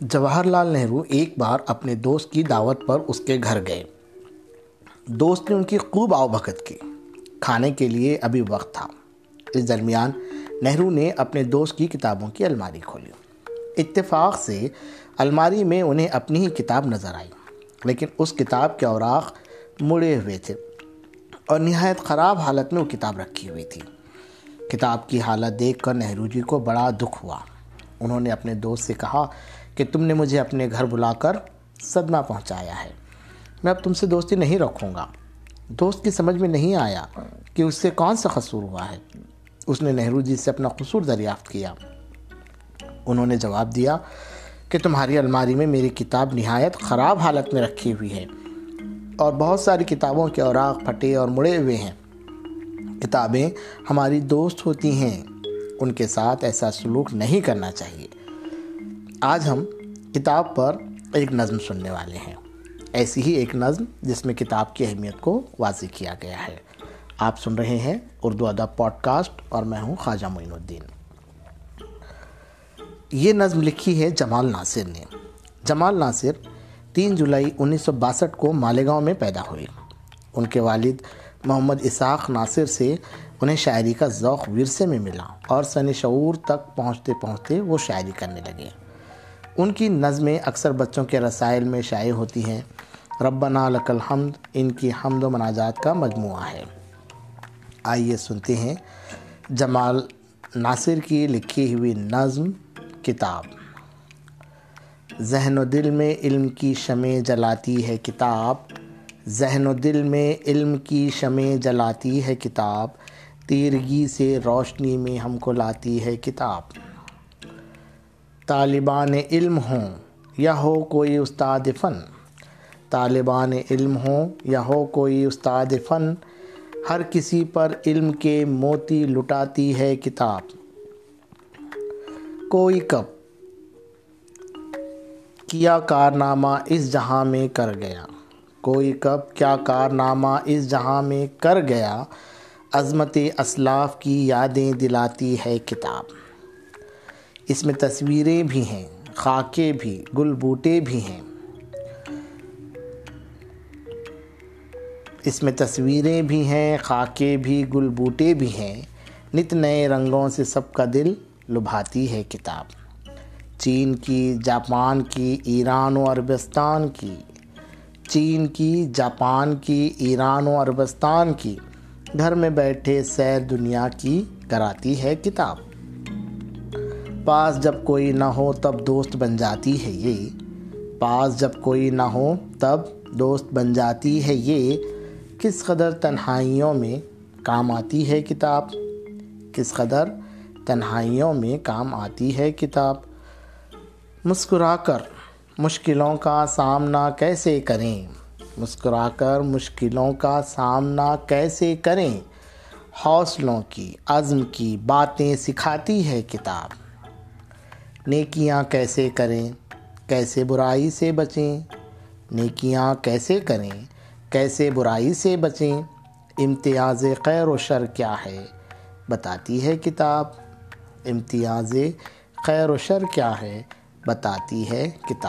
جواہر لال نہرو ایک بار اپنے دوست کی دعوت پر اس کے گھر گئے۔ دوست نے ان کی خوب آؤ بھگت کی۔ کھانے کے لیے ابھی وقت تھا۔ اس درمیان نہرو نے اپنے دوست کی کتابوں کی الماری کھولی۔ اتفاق سے الماری میں انہیں اپنی ہی کتاب نظر آئی، لیکن اس کتاب کے اوراق مڑے ہوئے تھے اور نہایت خراب حالت میں وہ کتاب رکھی ہوئی تھی۔ کتاب کی حالت دیکھ کر نہرو جی کو بڑا دکھ ہوا۔ انہوں نے اپنے دوست سے کہا کہ تم نے مجھے اپنے گھر بلا کر صدمہ پہنچایا ہے، میں اب تم سے دوستی نہیں رکھوں گا۔ دوست کی سمجھ میں نہیں آیا کہ اس سے کون سا قصور ہوا ہے۔ اس نے نہرو جی سے اپنا قصور دریافت کیا۔ انہوں نے جواب دیا کہ تمہاری الماری میں میری کتاب نہایت خراب حالت میں رکھی ہوئی ہے اور بہت ساری کتابوں کے اوراق پھٹے اور مڑے ہوئے ہیں۔ کتابیں ہماری دوست ہوتی ہیں، ان کے ساتھ ایسا سلوک نہیں کرنا چاہیے۔ آج ہم کتاب پر ایک نظم سننے والے ہیں، ایسی ہی ایک نظم جس میں کتاب کی اہمیت کو واضح کیا گیا ہے۔ آپ سن رہے ہیں اردو ادب پوڈ کاسٹ اور میں ہوں خواجہ معین الدین۔ یہ نظم لکھی ہے جمال ناصر نے۔ جمال ناصر 3 جولائی 1962 کو مالیگاؤں میں پیدا ہوئے۔ ان کے والد محمد اسحاق ناصر سے انہیں شاعری کا ذوق ورثے میں ملا اور سن شعور تک پہنچتے پہنچتے وہ شاعری کرنے لگے۔ ان کی نظمیں اکثر بچوں کے رسائل میں شائع ہوتی ہیں۔ ربنا لک الحمد ان کی حمد و مناجات کا مجموعہ ہے۔ آئیے سنتے ہیں جمال ناصر کی لکھی ہوئی نظم کتاب۔ ذہن و دل میں علم کی شمع جلاتی ہے کتاب، ذہن و دل میں علم کی شمع جلاتی ہے کتاب، تیرگی سے روشنی میں ہم کو لاتی ہے کتاب۔ طالبان علم ہوں یا ہو کوئی استاد فن، طالبان علم ہوں یا ہو کوئی استاد فن، ہر کسی پر علم کے موتی لٹاتی ہے کتاب۔ کوئی کب کیا کارنامہ اس جہاں میں کر گیا، کوئی کب کیا کارنامہ اس جہاں میں کر گیا، عظمت اسلاف کی یادیں دلاتی ہے کتاب۔ اس میں تصویریں بھی ہیں، خاکے بھی، گل بوٹے بھی ہیں، اس میں تصویریں بھی ہیں، خاکے بھی، گل بوٹے بھی ہیں، نت نئے رنگوں سے سب کا دل لبھاتی ہے کتاب۔ چین کی، جاپان کی، ایران و عربستان کی، چین کی، جاپان کی، ایران و عربستان کی، گھر میں بیٹھے سیر دنیا کی کراتی ہے کتاب۔ پاس جب کوئی نہ ہو تب دوست بن جاتی ہے یہ، پاس جب کوئی نہ ہو تب دوست بن جاتی ہے یہ، کس قدر تنہائیوں میں کام آتی ہے کتاب، کس قدر تنہائیوں میں کام آتی ہے کتاب۔ مسکرا کر مشکلوں کا سامنا کیسے کریں، مسکرا کر مشکلوں کا سامنا کیسے کریں، حوصلوں کی، عزم کی باتیں سکھاتی ہے کتاب۔ نیکیاں کیسے کریں، کیسے برائی سے بچیں، نیکیاں کیسے کریں، کیسے برائی سے بچیں، امتیاز خیر و شر کیا ہے بتاتی ہے کتاب، امتیاز خیر و شر کیا ہے بتاتی ہے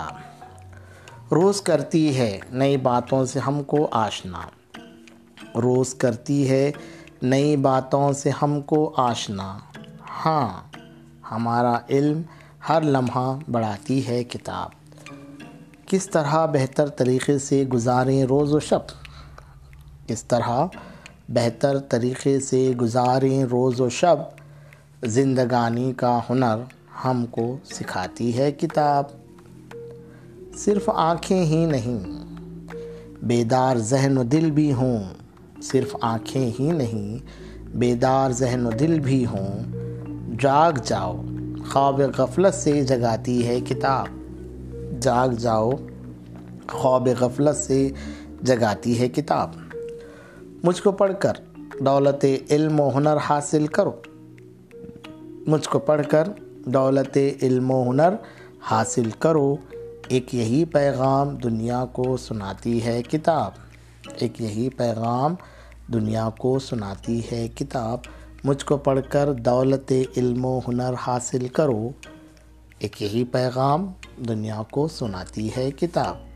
کتاب۔ روز کرتی ہے نئی باتوں سے ہم کو آشنا، روز کرتی ہے نئی باتوں سے ہم کو آشنا، ہاں ہمارا علم ہر لمحہ بڑھاتی ہے کتاب۔ کس طرح بہتر طریقے سے گزاریں روز و شب، کس طرح بہتر طریقے سے گزاریں روز و شب، زندگانی کا ہنر ہم کو سکھاتی ہے کتاب۔ صرف آنکھیں ہی نہیں بیدار ذہن و دل بھی ہوں، صرف آنکھیں ہی نہیں بیدار ذہن و دل بھی ہوں، جاگ جاؤ خواب غفلت سے جگاتی ہے کتاب، جاگ جاؤ خواب غفلت سے جگاتی ہے کتاب۔ مجھ کو پڑھ کر دولت علم و ہنر حاصل کرو، مجھ کو پڑھ کر دولت علم و ہنر حاصل کرو، ایک یہی پیغام دنیا کو سناتی ہے کتاب، ایک یہی پیغام دنیا کو سناتی ہے کتاب۔ مجھ کو پڑھ کر دولت علم و ہنر حاصل کرو، ایک یہی پیغام دنیا کو سناتی ہے کتاب۔